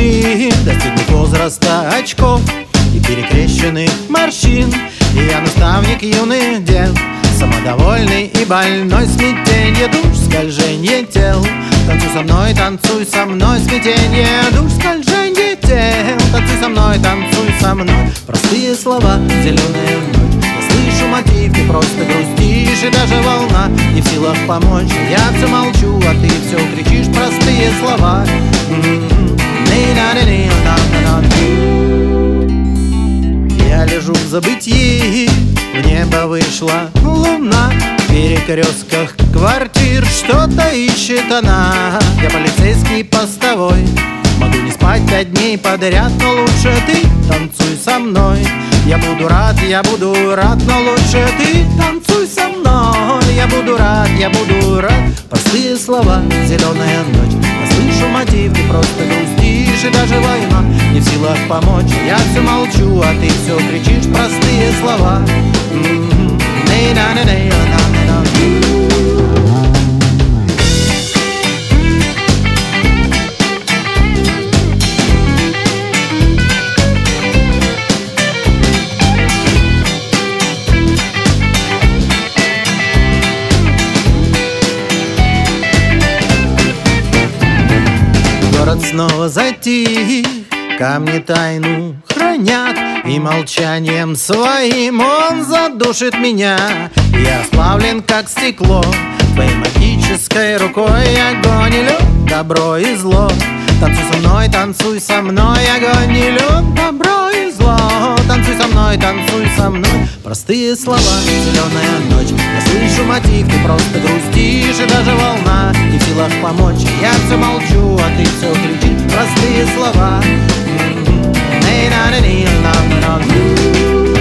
мужчин, достигнув возраста очков и перекрещенных морщин. И я наставник юных дел, самодовольный и больной, смятенье душ, скольженье тел. Танцуй со мной, смятенье душ, скольженье тел. Танцуй со мной. Простые слова, зеленая ночь. Я слышу мотив, ты просто грустишь, и даже волна не в силах помочь. Я все молчу, а ты все кричишь простые слова. Я лежу в забытии, в небо вышла луна. В перекрестках квартир что-то ищет она. Я полицейский постовой, могу не спать 5 дней подряд, но лучше ты танцуй со мной. Я буду рад, но лучше ты танцуй со мной. Я буду рад. Простые слова, зеленая ночь. Я слышу мотив, ты просто грустишь, и даже война не в силах помочь. Я все молчу, а ты все кричишь простые слова. Город снова затих, камни тайну хранят, и молчанием своим он задушит меня. Я сплавлен, как стекло, твоей магической рукой. Огонь и лед, добро и зло. Танцуй со мной, огонь и лед, добро и зло. Танцуй со мной. Простые слова, зеленая ночь. Я слышу мотив, ты просто грустишь, и даже волна не в силах помочь. Я все молчу, а ты все кричишь простые слова.